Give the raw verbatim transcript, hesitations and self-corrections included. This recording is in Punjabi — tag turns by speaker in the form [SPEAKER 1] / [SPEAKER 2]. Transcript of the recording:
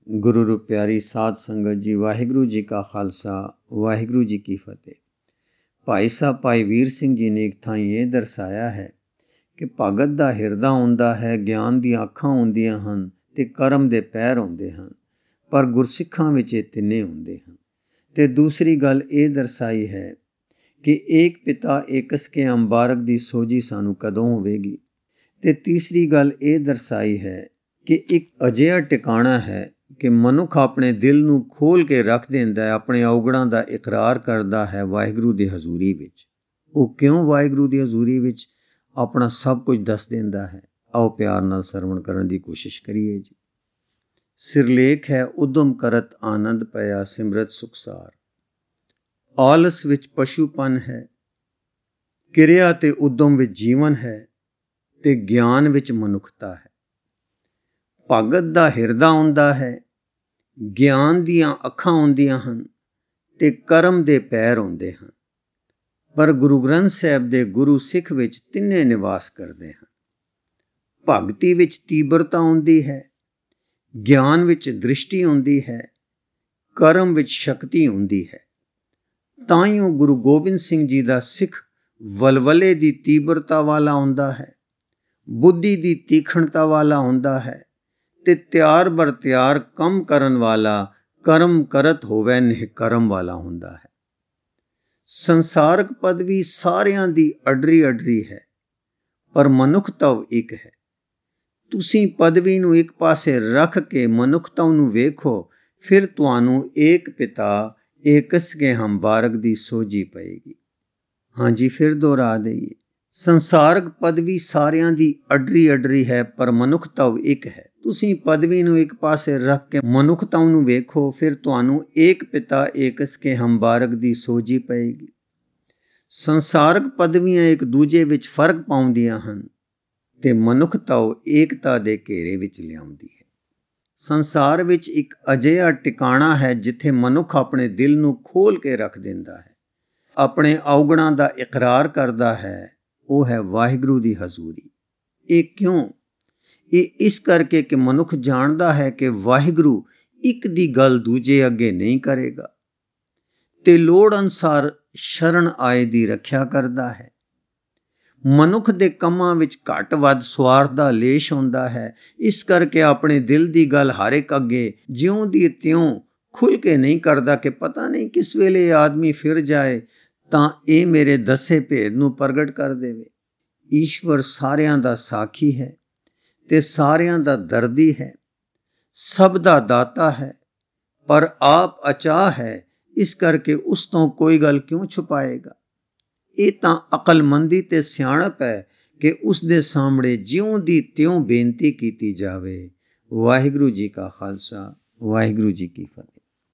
[SPEAKER 1] ਗੁਰੂ ਰੂ ਪਿਆਰੀ ਸਾਧ ਸੰਗਤ ਜੀ, ਵਾਹਿਗੁਰੂ ਜੀ ਕਾ ਖਾਲਸਾ, ਵਾਹਿਗੁਰੂ ਜੀ ਕੀ ਫਤਿਹ। ਭਾਈ ਸਾਹਿਬ ਭਾਈ ਵੀਰ ਸਿੰਘ ਜੀ ਨੇ ਇੱਕ ਥਾਂ ਇਹ ਦਰਸਾਇਆ ਹੈ ਕਿ ਭਗਤ ਦਾ ਹਿਰਦਾ ਹੁੰਦਾ ਹੈ, ਗਿਆਨ ਦੀਆਂ ਅੱਖਾਂ ਹੁੰਦੀਆਂ ਹਨ ਤੇ ਕਰਮ ਦੇ ਪੈਰ ਹੁੰਦੇ ਹਨ, ਪਰ ਗੁਰਸਿੱਖਾਂ ਵਿੱਚ ਇਹ ਤਿੰਨੇ ਹੁੰਦੇ ਹਨ। ਤੇ ਦੂਸਰੀ ਗੱਲ ਇਹ ਦਰਸਾਈ ਹੈ ਕਿ ਏਕ ਪਿਤਾ ਏਕਸ ਕੇ ਅੰਬਾਰਕ ਦੀ ਸੋਝੀ ਸਾਨੂੰ ਕਦੋਂ ਹੋਵੇਗੀ। ਤੇ ਤੀਸਰੀ ਗੱਲ ਇਹ ਦਰਸਾਈ ਹੈ ਕਿ ਇੱਕ ਅਜਿਹਾ ਟਿਕਾਣਾ ਹੈ ਕਿ ਮਨੁੱਖ ਆਪਣੇ ਦਿਲ ਨੂੰ ਖੋਲ੍ਹ ਕੇ ਰੱਖ ਦਿੰਦਾ ਹੈ, ਆਪਣੇ ਔਗਣਾਂ ਦਾ ਇਕਰਾਰ ਕਰਦਾ ਹੈ ਵਾਹਿਗੁਰੂ ਦੀ ਹਜ਼ੂਰੀ ਵਿੱਚ। ਉਹ ਕਿਉਂ ਵਾਹਿਗੁਰੂ ਦੀ ਹਜ਼ੂਰੀ ਵਿੱਚ ਆਪਣਾ ਸਭ ਕੁਝ ਦੱਸ ਦਿੰਦਾ ਹੈ। ਆਓ ਪਿਆਰ ਨਾਲ ਸਰਵਣ ਕਰਨ ਦੀ ਕੋਸ਼ਿਸ਼ ਕਰੀਏ ਜੀ। ਸਿਰਲੇਖ ਹੈ ਉਦਮ ਕਰਤ ਆਨੰਦ ਪਿਆ ਸਿਮਰਤ ਸੁਖਸਾਰ। ਆਲਸ ਵਿੱਚ ਪਸ਼ੂਪਨ ਹੈ, ਕਿਰਿਆ ਤੇ ਉਦਮ ਵਿੱਚ ਜੀਵਨ ਹੈ ਤੇ ਗਿਆਨ ਵਿੱਚ ਮਨੁੱਖਤਾ ਹੈ। ਭਗਤ ਦਾ ਹਿਰਦਾ ਹੁੰਦਾ ਹੈ, ਗਿਆਨ ਦੀਆਂ ਅੱਖਾਂ ਹੁੰਦੀਆਂ ਹਨ ਤੇ ਕਰਮ ਦੇ ਪੈਰ ਹੁੰਦੇ ਹਨ। ਪਰ ਗੁਰੂ ਗ੍ਰੰਥ ਸਾਹਿਬ ਦੇ ਗੁਰੂ ਸਿੱਖ ਵਿੱਚ ਤਿੰਨੇ ਨਿਵਾਸ ਕਰਦੇ ਹਨ। ਭਗਤੀ ਵਿੱਚ ਤੀਬਰਤਾ ਹੁੰਦੀ ਹੈ, ਗਿਆਨ ਵਿੱਚ ਦ੍ਰਿਸ਼ਟੀ ਹੁੰਦੀ ਹੈ, ਕਰਮ ਵਿੱਚ ਸ਼ਕਤੀ ਹੁੰਦੀ ਹੈ। ਤਾਂ ਹੀ ਉਹ ਗੁਰੂ ਗੋਬਿੰਦ ਸਿੰਘ ਜੀ ਦਾ ਸਿੱਖ ਵਲਵਲੇ ਦੀ ਤੀਬਰਤਾ ਵਾਲਾ ਹੁੰਦਾ ਹੈ, ਬੁੱਧੀ ਦੀ ਤੀਖਣਤਾ ਵਾਲਾ ਹੁੰਦਾ ਹੈ ਤੇ ਤਿਆਰ ਬਰ ਤਿਆਰ ਕੰਮ ਕਰਨ ਵਾਲਾ, ਕਰਮ ਕਰਤ ਹੋਵੇ ਨਿਹਕਰਮ ਵਾਲਾ ਹੁੰਦਾ ਹੈ। ਸੰਸਾਰਕ ਪਦਵੀ ਸਾਰਿਆਂ ਦੀ ਅਡਰੀ ਅਡਰੀ ਹੈ, ਪਰ ਮਨੁੱਖਤਾ ਇੱਕ ਹੈ। ਤੁਸੀਂ ਪਦਵੀ ਨੂੰ ਇੱਕ ਪਾਸੇ ਰੱਖ ਕੇ ਮਨੁੱਖਤਾ ਨੂੰ ਵੇਖੋ, ਫਿਰ ਤੁਹਾਨੂੰ ਏਕ ਪਿਤਾ ਏਕਸ ਕੇ ਹੰਬਾਰਕ ਦੀ ਸੋਝੀ ਪਏਗੀ। ਹਾਂਜੀ, ਫਿਰ ਦੁਹਰਾ ਦਈਏ, ਸੰਸਾਰਕ ਪਦਵੀ ਸਾਰਿਆਂ ਦੀ ਅਡਰੀ ਅਡਰੀ ਹੈ, ਪਰ ਮਨੁੱਖਤਾ ਇੱਕ ਹੈ। ਤੁਸੀਂ ਪਦਵੀ ਨੂੰ ਇੱਕ ਪਾਸੇ ਰੱਖ ਕੇ ਮਨੁੱਖਤਾ ਨੂੰ ਵੇਖੋ, ਫਿਰ ਤੁਹਾਨੂੰ ਏਕ ਪਿਤਾ ਏਕਸ ਕੇ ਹੰਬਾਰਕ ਦੀ ਸੋਝੀ ਪਏਗੀ। ਸੰਸਾਰਕ ਪਦਵੀਆਂ ਇੱਕ ਦੂਜੇ ਵਿੱਚ ਫਰਕ ਪਾਉਂਦੀਆਂ ਹਨ ਤੇ ਮਨੁੱਖਤਾ ਏਕਤਾ ਦੇ ਘੇਰੇ ਵਿੱਚ ਲਿਆਉਂਦੀ ਹੈ। ਸੰਸਾਰ ਵਿੱਚ ਇੱਕ ਅਜਿਹਾ ਟਿਕਾਣਾ ਹੈ ਜਿੱਥੇ ਮਨੁੱਖ ਆਪਣੇ ਦਿਲ ਨੂੰ ਖੋਲ੍ਹ ਕੇ ਰੱਖ ਦਿੰਦਾ ਹੈ, ਆਪਣੇ ਔਗਣਾਂ ਦਾ ਇਕਰਾਰ ਕਰਦਾ ਹੈ। ਉਹ ਹੈ ਵਾਹਿਗੁਰੂ ਦੀ ਹਜ਼ੂਰੀ। ਇਹ ਕਿਉਂ? ਇਹ ਇਸ ਕਰਕੇ ਕਿ ਮਨੁੱਖ ਜਾਣਦਾ ਹੈ ਕਿ ਵਾਹਿਗੁਰੂ ਇੱਕ ਦੀ ਗੱਲ ਦੂਜੇ ਅੱਗੇ ਨਹੀਂ ਕਰੇਗਾ ਤੇ ਲੋੜ ਅਨੁਸਾਰ ਸ਼ਰਨ ਆਏ ਦੀ ਰੱਖਿਆ ਕਰਦਾ ਹੈ। ਮਨੁੱਖ ਦੇ ਕੰਮਾਂ ਵਿੱਚ ਘੱਟ ਵੱਧ ਸੁਆਰਥ ਦਾ ਲੇਸ਼ ਹੁੰਦਾ ਹੈ, ਇਸ ਕਰਕੇ ਆਪਣੇ ਦਿਲ ਦੀ ਗੱਲ ਹਰ ਇੱਕ ਅੱਗੇ ਜਿਉਂ ਦੀ ਤਿਉਂ ਖੁੱਲ੍ਹ ਕੇ ਨਹੀਂ ਕਰਦਾ ਕਿ ਪਤਾ ਨਹੀਂ ਕਿਸ ਵੇਲੇ ਆਦਮੀ ਫਿਰ ਜਾਏ ਤਾਂ ਇਹ ਮੇਰੇ ਦੱਸੇ ਭੇਦ ਨੂੰ ਪ੍ਰਗਟ ਕਰ ਦੇਵੇ। ਈਸ਼ਵਰ ਸਾਰਿਆਂ ਦਾ ਸਾਖੀ ਹੈ ਤੇ ਸਾਰਿਆਂ ਦਾ ਦਰਦੀ ਹੈ, ਸਭ ਦਾ ਦਾਤਾ ਹੈ, ਪਰ ਆਪ ਅਚਾਹ ਹੈ, ਇਸ ਕਰਕੇ ਉਸ ਤੋਂ ਕੋਈ ਗੱਲ ਕਿਉਂ ਛੁਪਾਏਗਾ। ਇਹ ਤਾਂ ਅਕਲਮੰਦੀ ਤੇ ਸਿਆਣਪ ਹੈ ਕਿ ਉਸ ਦੇ ਸਾਹਮਣੇ ਜਿਉਂ ਦੀ ਤਿਉਂ ਬੇਨਤੀ ਕੀਤੀ ਜਾਵੇ। ਵਾਹਿਗੁਰੂ ਜੀ ਕਾ ਖਾਲਸਾ, ਵਾਹਿਗੁਰੂ ਜੀ ਕੀ ਫਤਿਹ।